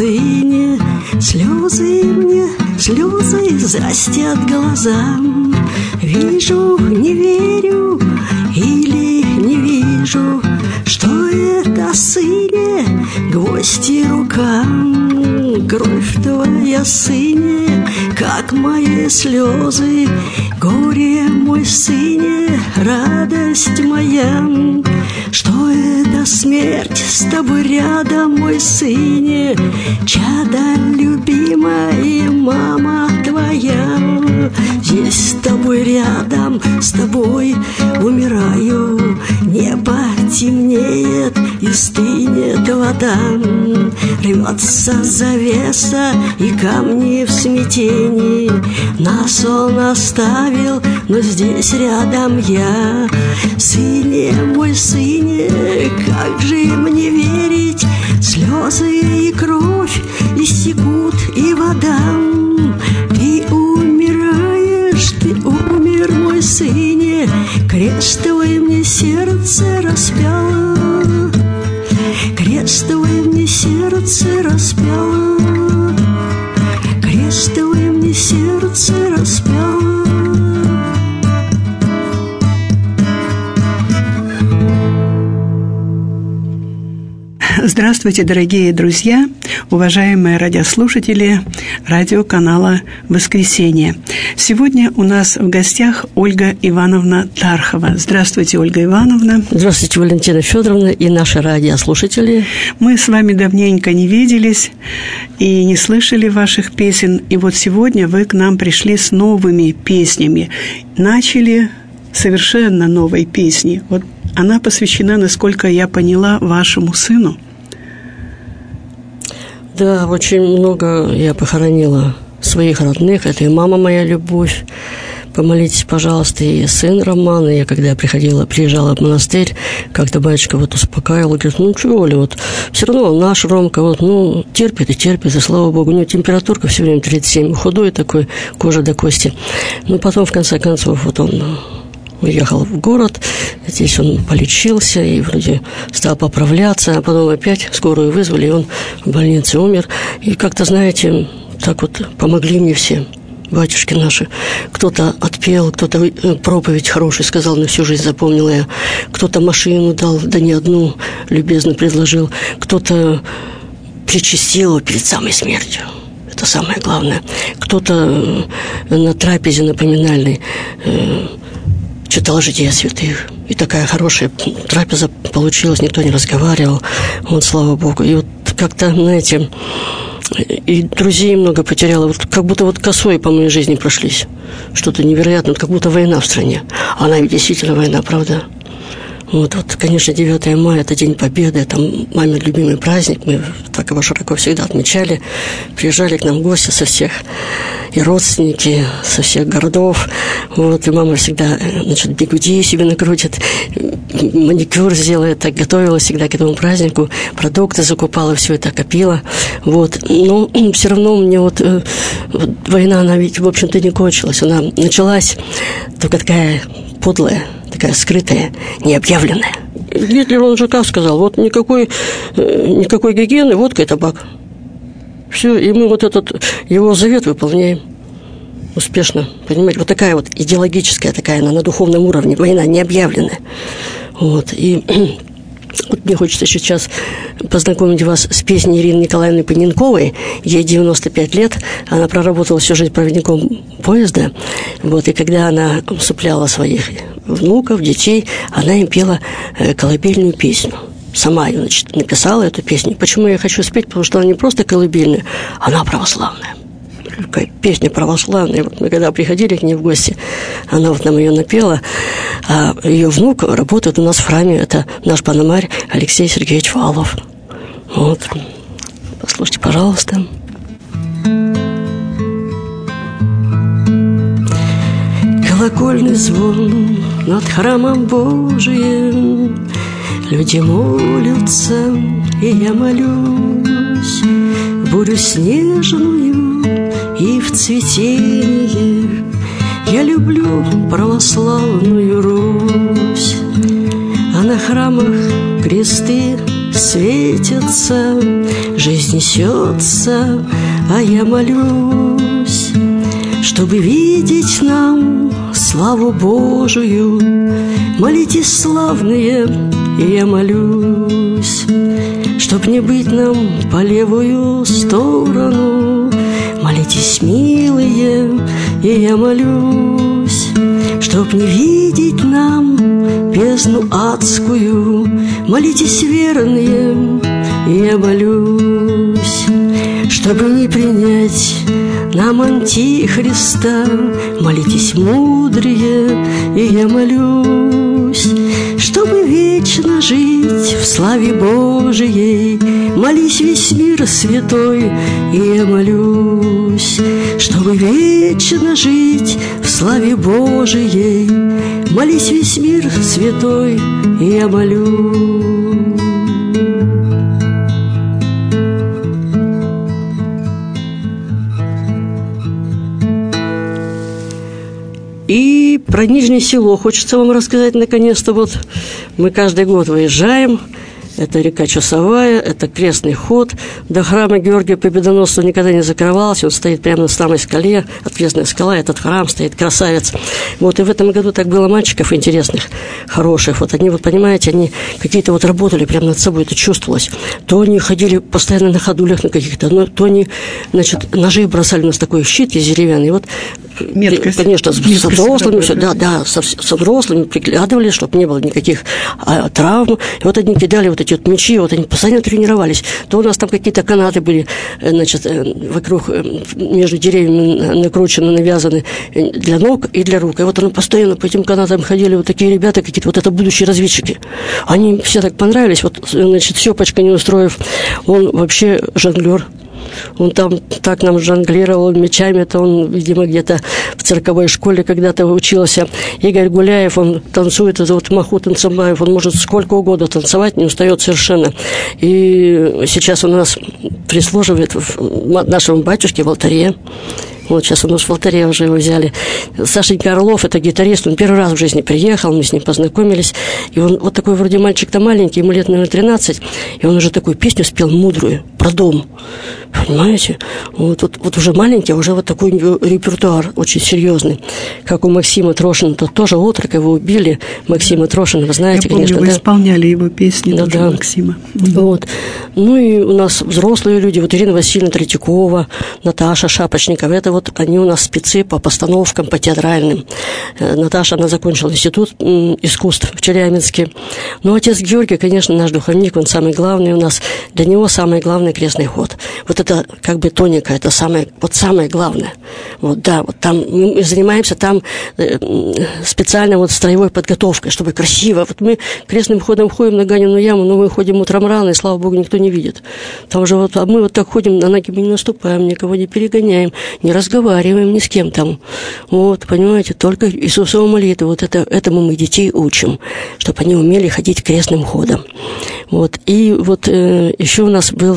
сыне, слезы мне, слезы застят глазам. Вижу, не верю или не вижу, что это, сыне, гвозди рукам. Кровь твоя, сыне, как мои слезы, горе мой, сыне, радость моя. Что это, смерть с тобой рядом, мой сыне, чадо любимая, мама твоя. Здесь с тобой рядом, с тобой умираю. Небо темнеет и стынет вода, рвется завеса и камни в смятении. Нас он оставил, но здесь рядом я. Сыне мой, сыне, как же мне верить? Слезы и кровь истекут, и вода. Ты умираешь, ты умер, мой сыне, крест твой мне сердце распяло, крест твой мне сердце распяло, крест твой мне сердце распяло. Здравствуйте, дорогие друзья, уважаемые радиослушатели радиоканала «Воскресенье». Сегодня у нас в гостях Ольга Ивановна Тархова. Здравствуйте, Ольга Ивановна. Здравствуйте, Валентина Федоровна и наши радиослушатели. Мы с вами давненько не виделись и не слышали ваших песен. И вот сегодня вы к нам пришли с новыми песнями. Начали совершенно новой песни. Вот она посвящена, насколько я поняла, вашему сыну. Да, очень много я похоронила своих родных. Это и мама моя Любовь. Помолитесь, пожалуйста, и сын Роман. И я, когда приезжала в монастырь, как-то батюшка вот успокаивал, говорит, ну, что, Оля, вот все равно наш Ромка, вот, ну, терпит, и слава Богу. У него температурка все время 37, худой такой, кожа до кости. Но потом, в конце концов, вот он уехал в город, здесь он полечился и вроде стал поправляться, а потом опять скорую вызвали, и он в больнице умер. И как-то, знаете, так вот помогли мне все батюшки наши. Кто-то отпел, кто-то проповедь хорошую сказал, на всю жизнь запомнила я. Кто-то машину дал, да не одну, любезно предложил. Кто-то причастил перед самой смертью. Это самое главное. Кто-то на трапезе на поминальной читал «Жития святых». И такая хорошая трапеза получилась, никто не разговаривал. Вот, слава Богу. И вот как-то, знаете, и друзей много потеряла. Вот как будто вот косой по моей жизни прошлись. Что-то невероятное, как будто война в стране. Она ведь действительно война, правда? Вот, конечно, 9 мая – это День Победы, это мамин любимый праздник. Мы так его широко всегда отмечали. Приезжали к нам в гости со всех, и родственники со всех городов. Вот, и мама всегда, значит, бигуди себе накрутит, маникюр сделает, так готовила всегда к этому празднику, продукты закупала, все это копила. Вот, но все равно мне вот война, она ведь, в общем-то, не кончилась. Она началась только такая подлая, такая скрытая, необъявленная. Гитлер, он же как сказал, вот никакой гигиены, водка и табак. Все, и мы вот этот его завет выполняем успешно, понимаете? Вот такая вот идеологическая, такая она на духовном уровне, война необъявленная. Вот, и вот мне хочется сейчас познакомить вас с песней Ирины Николаевны Паненковой. Ей 95 лет, она проработала всю жизнь проводником поезда. Вот, и когда она усыпляла своих внуков, детей, она им пела колыбельную песню. Сама ее, значит, написала, эту песню. Почему я хочу спеть? Потому что она не просто колыбельная, она православная. Какая песня православная. Вот мы когда приходили к ней в гости, она вот нам ее напела, а ее внук работает у нас в храме, это наш пономарь Алексей Сергеевич Валов. Вот. Послушайте, пожалуйста. Колокольный звон над храмом Божиим, люди молятся, и я молюсь, бурю снежную и в цветение. Я люблю православную Русь, а на храмах кресты светятся, жизнь несется, а я молюсь, чтобы видеть нам славу Божию. Молитесь, славные, и я молюсь, чтоб не быть нам по левую сторону. Молитесь, милые, и я молюсь, чтоб не видеть нам бездну адскую. Молитесь, верные, и я молюсь, чтобы не принять нам антихриста. Молитесь, мудрые, и я молюсь, чтобы вечно жить в славе Божией. Молись, весь мир святой, и я молюсь, чтобы вечно жить в славе Божией. Молись, весь мир святой, и я молюсь. И про Нижнее Село хочется вам рассказать наконец-то. Вот мы каждый год выезжаем. Это река Часовая, это крестный ход. До храма Георгия Победоносца никогда не закрывался. Он стоит прямо на самой скале, отвесная скала, этот храм стоит, красавец. Вот, и в этом году так было мальчиков интересных, хороших. Вот они, вот понимаете, они какие-то вот работали прямо над собой, это чувствовалось. То они ходили постоянно на ходулях на каких-то, то они, значит, ножи бросали. У нас такой щит из деревянный. Вот, меткость. Конечно, со взрослыми, все, да, со взрослыми приглядывали, чтобы не было никаких травм. И вот они кидали вот эти вот мячи, вот они постоянно тренировались. То у нас там какие-то канаты были, значит, вокруг, между деревьями накручены, навязаны для ног и для рук. И вот они постоянно по этим канатам ходили вот такие ребята какие-то, вот это будущие разведчики. Они все так понравились. Вот, значит, Сёпочка Неустроев, он вообще жонглер. Он там так нам жонглировал мячами, это он, видимо, где-то в цирковой школе когда-то учился. Игорь Гуляев, он танцует, это вот Махмуд Танцамбаев, он может сколько угодно танцевать, не устает совершенно. И сейчас он у нас прислуживает нашему батюшке в алтаре. Вот сейчас у нас в алтаре уже его взяли. Сашенька Орлов, это гитарист, он первый раз в жизни приехал, мы с ним познакомились. И он вот такой вроде мальчик-то маленький, ему лет, наверное, 13, и он уже такую песню спел мудрую, про дом. Понимаете? Вот уже маленький, а уже вот такой репертуар очень серьезный. Как у Максима Трошина, тут тоже отрок, его убили. Максима Трошина, вы знаете, я помню, конечно. Вы да? исполняли его песни, да, тоже, да. Максима. Вот. Ну и у нас взрослые люди, вот Ирина Васильевна Третьякова, Наташа Шапочникова, это вот они у нас спецы по постановкам, по театральным. Наташа, она закончила институт искусств в Челябинске. Ну, отец Георгий, конечно, наш духовник, он самый главный у нас. Для него самый главный крестный ход. Вот это как бы тоника, это самое главное. Вот, да, вот там мы занимаемся там специально вот строевой подготовкой, чтобы красиво. Вот мы крестным ходом ходим на Ганину яму, но мы ходим утром рано, и, слава Богу, никто не видит. Там же вот, а мы вот так ходим, на ноги мы не наступаем, никого не перегоняем, не разговариваем ни с кем там. Вот, понимаете, только Иисусова молитва. Вот этому мы детей учим, чтобы они умели ходить крестным ходом. Вот, и вот еще у нас был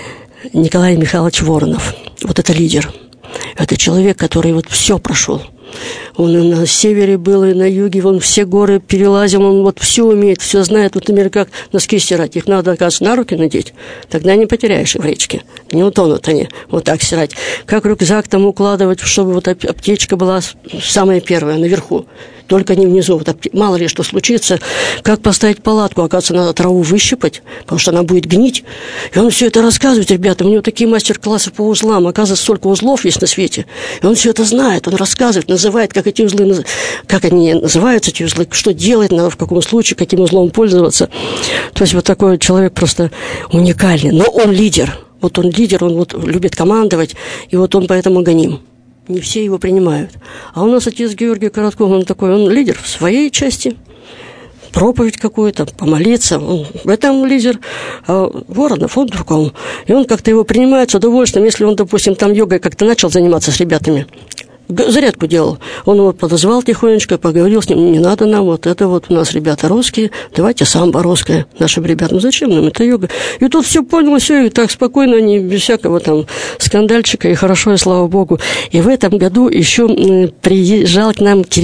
Николай Михайлович Воронов. Вот это лидер. Это человек, который вот все прошел. Он и на севере был, и на юге, он все горы перелазил, он вот все умеет, все знает. Вот, например, как носки стирать. Их надо, оказывается, на руки надеть, тогда не потеряешь их в речке. Не утонут они, вот так стирать. Как рюкзак там укладывать, чтобы вот аптечка была самая первая, наверху. Только не внизу. Вот, мало ли что случится. Как поставить палатку? Оказывается, надо траву выщипать, потому что она будет гнить. И он все это рассказывает, ребята. У него такие мастер-классы по узлам. Оказывается, столько узлов есть на свете. И он все это знает. Он рассказывает, называет, как эти узлы, как они называются, эти узлы, что делать надо, в каком случае, каким узлом пользоваться. То есть вот такой человек просто уникальный. Но он лидер. Вот он лидер, он вот любит командовать. И вот он поэтому гоним. Не все его принимают. А у нас отец Георгий Коротков, он такой, он лидер в своей части. Проповедь какую-то, помолиться. Он в этом лидер. А Воронов, он в другом. И он как-то его принимает с удовольствием, если он, допустим, там йогой как-то начал заниматься с ребятами. Зарядку делал. Он его подозвал тихонечко, поговорил с ним, не надо нам, вот это вот у нас ребята русские, давайте самбо русское нашим ребятам. Ну, зачем нам это йога? И тут все понял, все, и так спокойно, они без всякого там скандальчика, и хорошо, и слава Богу. И в этом году еще приезжал к нам Кирилл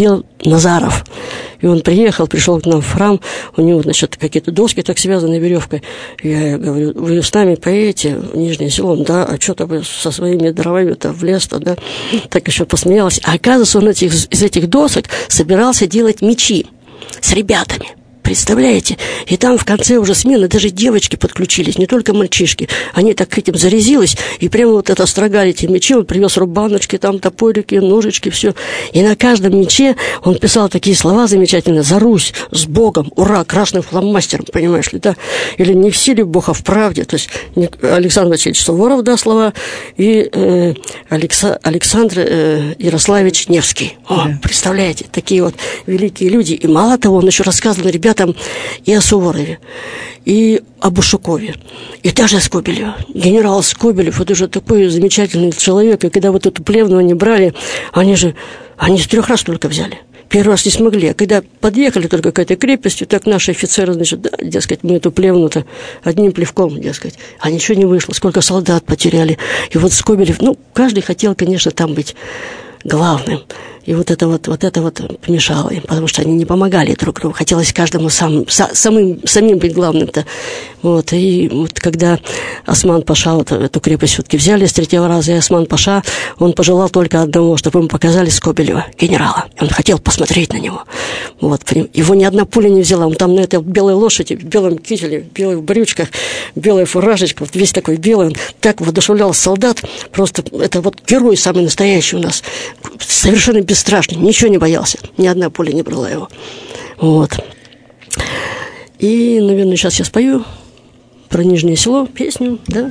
Назаров. И он пришел к нам в храм, у него, значит, какие-то доски так связаны веревкой. Я говорю, вы с нами поедете в Нижнее Село? Да, а что-то вы со своими дровами-то в лес-то, да? Так еще посмеялась. А оказывается, он из этих досок собирался делать мечи с ребятами. Представляете? И там в конце уже смены даже девочки подключились, не только мальчишки. Они так к этим зарезились, и прямо вот это строгали эти мечи. Он привез рубаночки, там топорики, ножички, все. И на каждом мече он писал такие слова замечательные: «За Русь, с Богом, ура, красным фломастером», понимаешь ли, да? Или «Не в силе Бога, в правде». То есть Александр Васильевич Суворов, да, слова, и Александр Ярославич Невский. О, представляете, такие вот великие люди. И мало того, он еще рассказывал ребятам и о Суворове, и об Ушакове, и даже о Скобелеве. Генерал Скобелев, это же такой замечательный человек, и когда вот эту Плевну они брали, они с 3 раз только взяли. Первый раз не смогли, а когда подъехали только к этой крепости, так наши офицеры, значит, да, дескать, мы эту Плевну-то одним плевком, дескать, а ничего не вышло, сколько солдат потеряли. И вот Скобелев, каждый хотел, конечно, там быть главным. И вот это помешало им, потому что они не помогали друг другу. Хотелось каждому самим быть главным-то. Вот. И вот когда Осман-паша эту крепость все-таки взяли с 3-го раза, и Осман-паша, он пожелал только одного, чтобы ему показали Скобелева, генерала. И он хотел посмотреть на него. Вот. Его ни одна пуля не взяла. Он там на этой белой лошади, в белом кителе, в белых брючках, белая фуражечка, вот весь такой белый. Он так воодушевлял солдат. Просто это вот герой самый настоящий у нас. Совершенно бесстрашный, ничего не боялся. Ни одна пуля не брала его. Вот. И, наверное, сейчас я спою про Нижнее Село песню, да?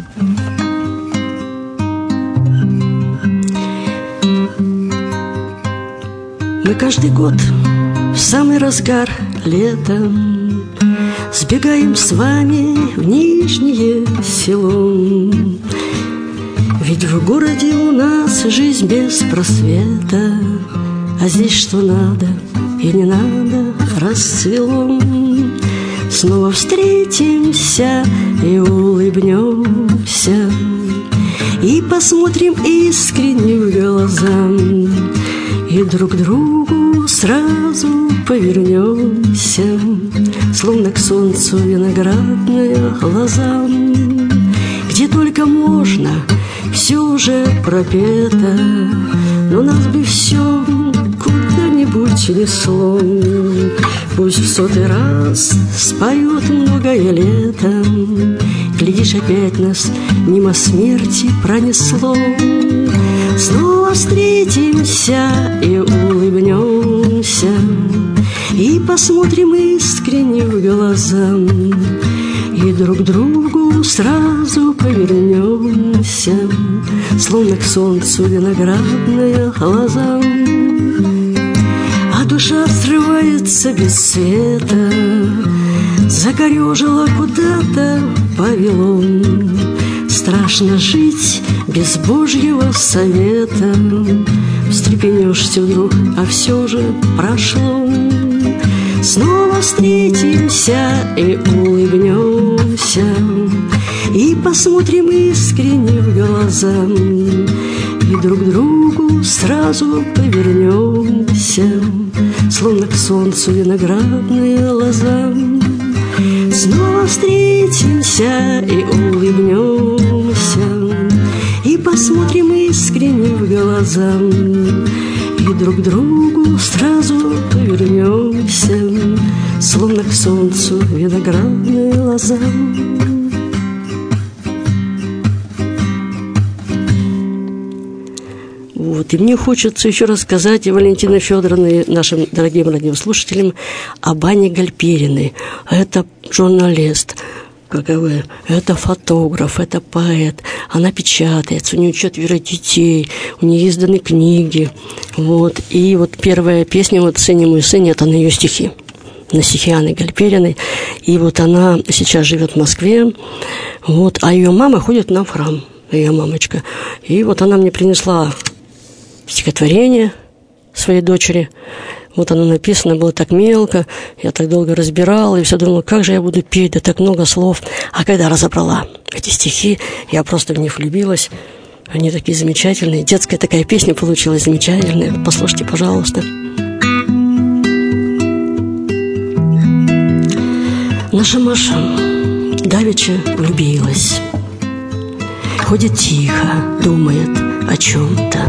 Мы каждый год в самый разгар лета сбегаем с вами в Нижнее Село. Ведь в городе у нас жизнь без просвета, а здесь что надо и не надо расцвело. Снова встретимся и улыбнемся, и посмотрим искренне в глаза, и друг другу сразу повернемся, словно к солнцу виноградная лоза. Где только можно, все уже пропето, но нас бы все куда-нибудь несло. Пусть в 100-й раз споет многое лето, глядишь, опять нас мимо смерти пронесло. Снова встретимся и улыбнемся, и посмотрим искренне в глаза, и друг другу сразу повернемся, словно к солнцу виноградная лоза. А душа срывается без света, закорежила куда-то Вавилон. Страшно жить без Божьего совета, встрепенешься вдруг, а все же прошло. Снова встретимся и улыбнемся, и посмотрим искренне в глаза, и друг другу сразу повернемся, словно к солнцу виноградная лоза. Снова встретимся и улыбнемся, и посмотрим искренне в глаза, и друг другу сразу повернемся, словно к солнцу виноградная лоза. Вот. И мне хочется еще рассказать Валентине Федоровне, нашим дорогим радиослушателям, об Анне Гальпериной. Это журналист, это фотограф, это поэт. Она печатается, у нее 4 детей, у нее изданы книги. Вот. И вот первая песня вот «Сыне мой сын» – это на ее стихи. На стихи Анны Гальпериной. И вот она сейчас живет в Москве. Вот. А ее мама ходит на храм, ее мамочка. И вот она мне принесла стихотворение своей дочери. Вот оно написано, было так мелко, я так долго разбирала, и все думала, как же я буду петь, да так много слов. А когда разобрала эти стихи, я просто в них влюбилась. Они такие замечательные. Детская такая песня получилась замечательная. Послушайте, пожалуйста. Наша Маша давеча влюбилась. Ходит тихо, думает о чем-то,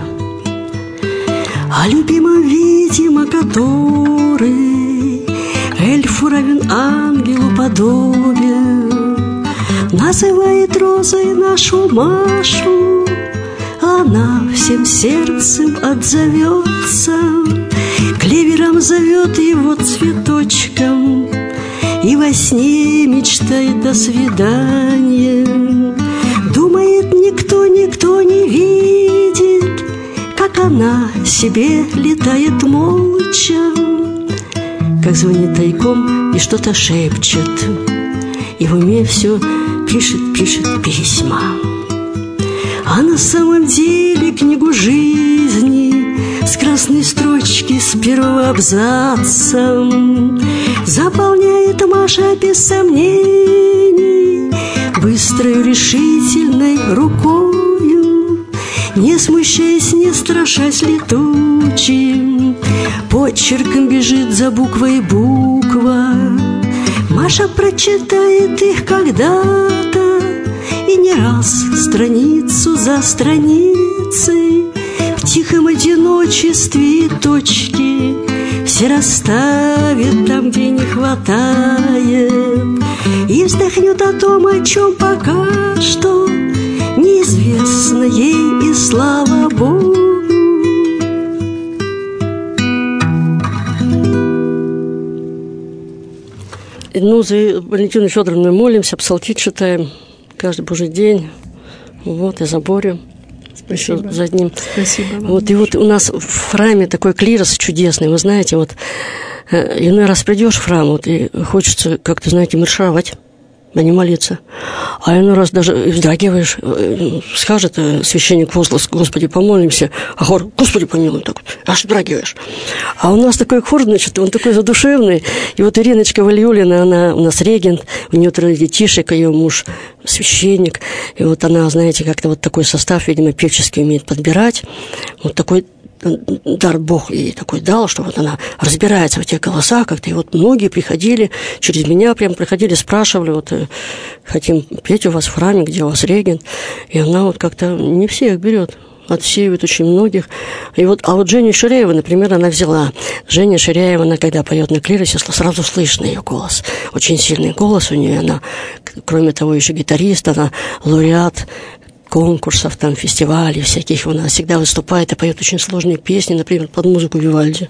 о любимом, видимо, который эльфу равен ангелу подобен. Называет розой нашу Машу, она всем сердцем отзовется. Клевером зовет его цветочком и во сне мечтает о свидании. Думает, никто не видит, как она себе летает молча, как звонит тайком и что-то шепчет, и в уме все пишет письма. А на самом деле книгу жизни с красной строчки с первого абзаца заполняет Маша без сомнений, быстрой решительной рукою, не смущаясь, не страшась летучим. Почерком бежит за буквой буква. Маша прочитает их когда-то, и не раз страницу за страницей в тихом одиночестве точки все расставит там, где не хватает, и вздохнет о том, о чем пока что неизвестно ей, и слава Богу. Ну, за Валентину Федоровну молимся, псалти читаем каждый божий день. Вот, и за Борю. Спасибо. Еще за ним. Спасибо вам. Вот, и вот у нас в храме такой клирос чудесный. Вы знаете, вот иной раз придешь в храм, вот, и хочется как-то, знаете, маршировать, а не молиться. А иной раз даже вздрагиваешь, скажет священник возглас: «Господи, помолимся», а хор: «Господи, помилуй», так аж вздрагиваешь. А у нас такой хор, значит, он такой задушевный. И вот Ириночка Вальюлина, она у нас регент, у нее 3 детишек, ее муж священник. И вот она, знаете, как-то вот такой состав, видимо, певческий умеет подбирать. Вот такой дар Бог ей такой дал, что вот она разбирается в этих голосах как-то. И вот многие приходили, через меня прям приходили, спрашивали: вот хотим петь у вас в храме, где у вас регент. И она вот как-то не всех берет, отсеивает очень многих. И вот, а вот Женя Ширяева, например, она взяла. Женя Ширяева, она когда поет на клиросе, сразу слышно ее голос. Очень сильный голос у нее. Она, кроме того, еще гитарист, она лауреат конкурсов, там, фестивалей всяких. Она всегда выступает и поет очень сложные песни, например, под музыку Вивальди.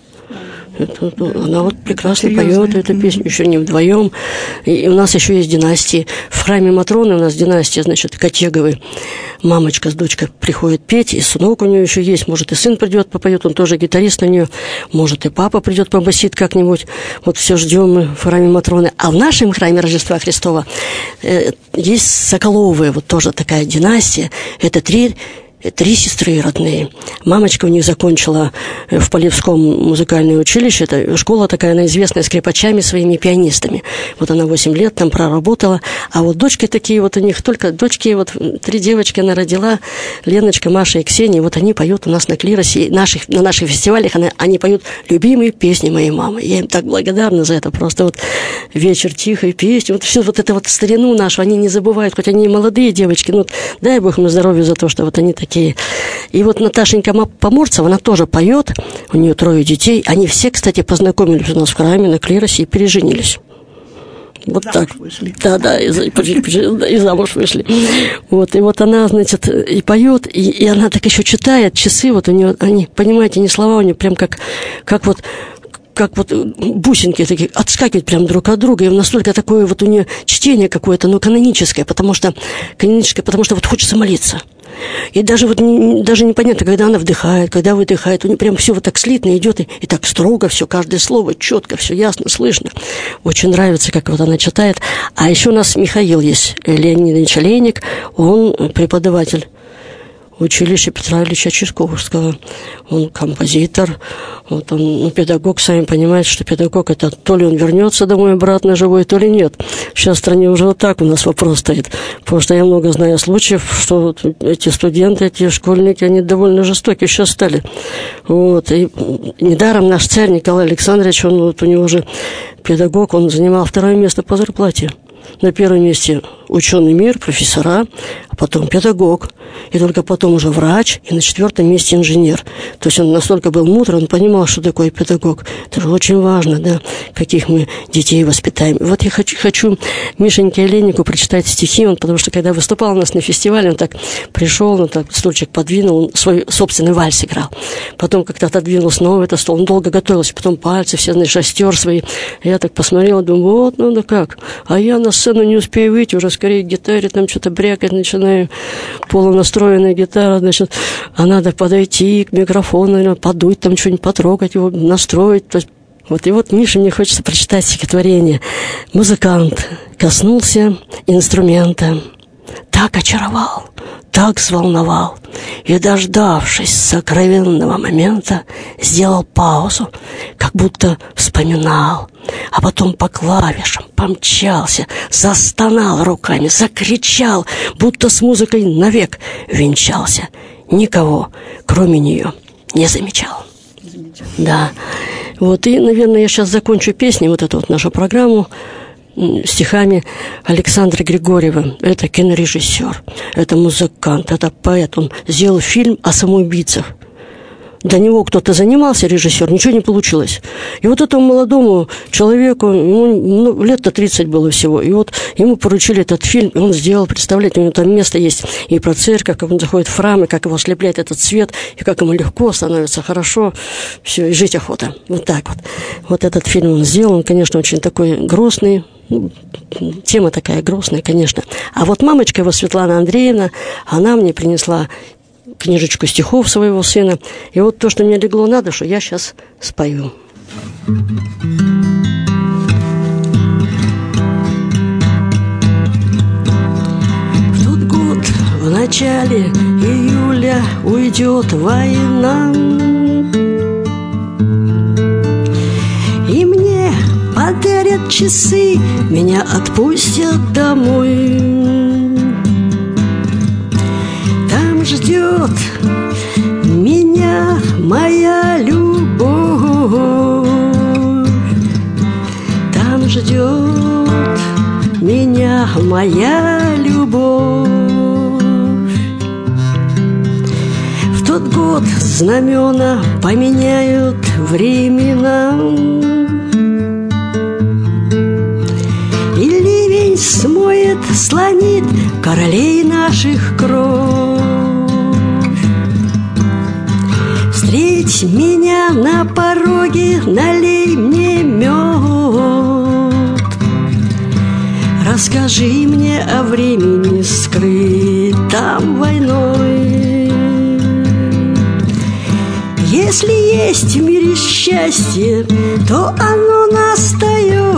Она вот прекрасно поет эту песню, еще не вдвоем. И у нас еще есть династии. В храме Матроны у нас династия, значит, Котеговы. Мамочка с дочкой приходит петь, и сынок у нее еще есть. Может, и сын придет, попоет, он тоже гитарист у нее. Может, и папа придет, побасит как-нибудь. Вот все ждем мы в храме Матроны. А в нашем храме Рождества Христова есть Соколовые, вот тоже такая династия. Это 3 сестры родные. Мамочка у них закончила в Полевском музыкальное училище. Это школа такая, она известная скрипачами, своими пианистами. Вот она 8 лет там проработала. А вот дочки такие вот у них, только дочки, вот 3 девочки она родила, Леночка, Маша и Ксения. Вот они поют у нас на клиросе, на наших фестивалях они поют любимые песни моей мамы. Я им так благодарна за это. Просто вот вечер тихой песни. Вот все вот это вот старину нашу они не забывают, хоть они и молодые девочки. Ну, дай Бог им здоровья за то, что вот они такие. И вот Наташенька Поморцева, она тоже поет, у нее 3 детей. Они все, кстати, познакомились у нас в храме на клиросе и переженились. Вот замуж так. Вышли. Да, и замуж вышли. Вот, и вот она, значит, и поет, и она так еще читает, часы вот у нее, они, понимаете, не слова у нее прям как вот бусинки такие отскакивают прям друг от друга, и настолько такое вот у нее чтение какое-то, но каноническое, потому что вот хочется молиться. И даже непонятно, когда она вдыхает, когда выдыхает, у нее прям все вот так слитно идет, и так строго все, каждое слово четко, все ясно, слышно. Очень нравится, как вот она читает. А еще у нас Михаил есть, Леонидович Олейник, он преподаватель училище Петра Ильича Чайковского. Он композитор, вот он, педагог, сами понимаете, что педагог это то ли он вернется домой обратно живой, то ли нет. Сейчас в стране уже вот так у нас вопрос стоит, потому что я много знаю случаев, что вот эти студенты, эти школьники, они довольно жестокие сейчас стали. Вот. И недаром наш царь Николай Александрович, он вот у него уже педагог, он занимал 2-е место по зарплате. На 1-м месте ученый мир, профессора, а потом педагог, и только потом уже врач, и на 4-м месте инженер. То есть он настолько был мудр, он понимал, что такое педагог. Это же очень важно, да, каких мы детей воспитаем. Вот я хочу Мишеньке Олейнику прочитать стихи, он, потому что когда выступал у нас на фестивале, он так пришел, он так стульчик подвинул, он свой собственный вальс играл. Потом как-то отодвинул снова этот стол, он долго готовился, потом пальцы все, знаешь, растер свои. Я так посмотрела, думаю, вот, ну да как. А я на сцену не успею выйти, уже скорее к гитаре там что-то брякать начинаю, полунастроенная гитара, значит, а надо подойти к микрофону, наверное, подуть, там что-нибудь потрогать его, настроить. Вот, и вот, Миша, мне хочется прочитать стихотворение. Музыкант коснулся инструмента, так очаровал, так взволновал, и, дождавшись сокровенного момента, сделал паузу, как будто вспоминал, а потом по клавишам помчался, застонал руками, закричал, будто с музыкой навек венчался. Никого, кроме нее, не замечал. Да. Вот, и, наверное, я сейчас закончу песней, вот эту вот нашу программу, стихами Александра Григорьева. Это кинорежиссер, это музыкант, это поэт. Он сделал фильм о самоубийцах. До него кто-то занимался, режиссер, ничего не получилось. И вот этому молодому человеку, ему лет-то 30 было всего, и вот ему поручили этот фильм, и он сделал, представляете, у него там место есть и про церковь, как он заходит в храм, и как его ослепляет этот свет, и как ему легко становится, хорошо, все, и жить охота. Вот так вот. Вот этот фильм он сделал, он, конечно, очень такой грустный, тема такая грустная, конечно. А вот мамочка его, Светлана Андреевна, она мне принесла книжечку стихов своего сына. И вот то, что мне легло на душу, я сейчас спою. В тот год, в начале июля, уйдет война, и мне подарят часы, меня отпустят домой. Ждет меня моя любовь, там ждет меня моя любовь. В тот год знамена поменяют времена, и ливень смоет, слонит королей наших кровь. Встреть меня на пороге, налей мне мед, расскажи мне о времени скрытом войной. Если есть в мире счастье, то оно настает.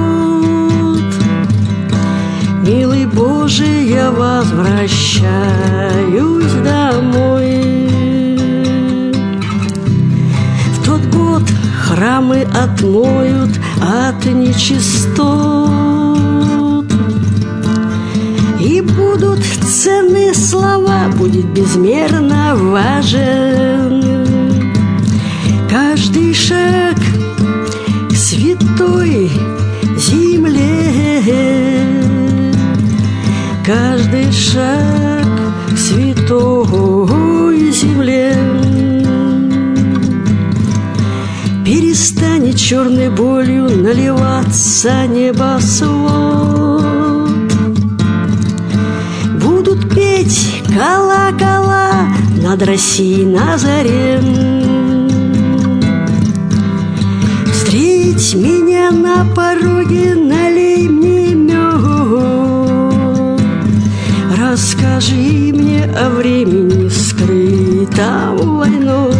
Милый Боже, я возвращаюсь домой. Храмы отмоют от нечистот, и будут ценные слова, будет безмерно важен каждый шаг к святой земле, каждый шаг к святой земле. Перестанет черной болью наливаться небосвод. Будут петь колокола над Россией на заре. Встреть меня на пороге, налей мне мед, расскажи мне о времени скрытом войной.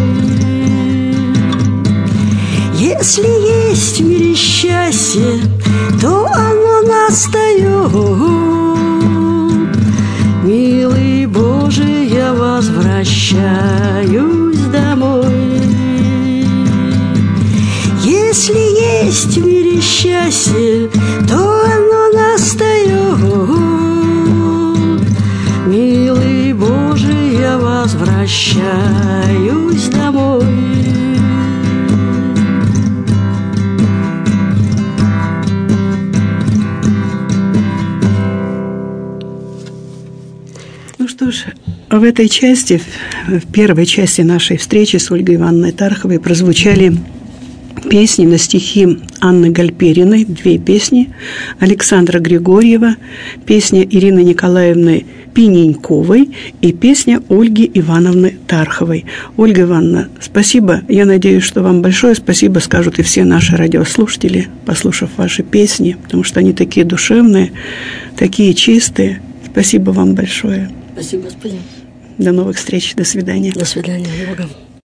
Если есть в мире счастье, то оно настает. Милый Боже, я возвращаюсь и счастье, то оно настает. Милый Боже, я возвращаюсь домой. Ну что ж, в этой части, в первой части нашей встречи с Ольгой Ивановной Тарховой прозвучали песни на стихи Анны Гальпериной, 2 песни, Александра Григорьева, песня Ирины Николаевны Пененьковой и песня Ольги Ивановны Тарховой. Ольга Ивановна, спасибо. Я надеюсь, что вам большое спасибо скажут и все наши радиослушатели, послушав ваши песни, потому что они такие душевные, такие чистые. Спасибо вам большое. Спасибо, господин. До новых встреч. До свидания. До свидания. С Богом.